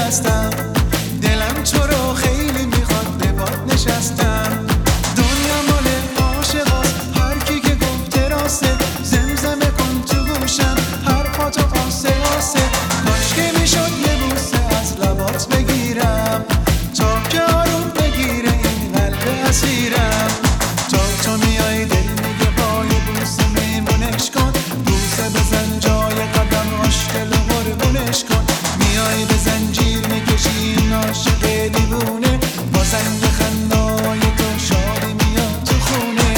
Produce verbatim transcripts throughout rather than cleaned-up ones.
دستم، دلم تو رو خیلی میخواد، به باد نشستم. دنیا مال عاشقاست، هر کی که گفته راسته، زمزمه کن تو گوشم هر پا تو آسه آسه. کاش که میشد یه بوسه از لبات بگیرم، تا که آروم بگیره این قلب اسیرم. تا تو میای دل میگه پای بوسه میمونش کن، بوسه بزن جای قدم آشکل قربونش کن. میای به زنجیر میکشی عاشق دیوونه، با زنگ خندای تو شادی میاد تو خونه.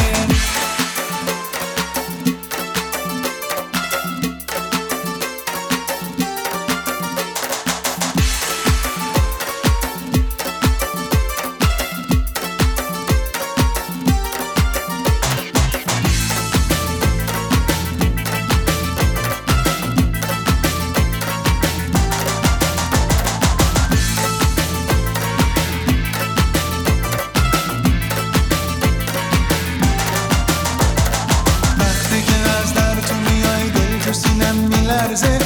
وقتی که از در تو میای دل تو سینم میلرزه،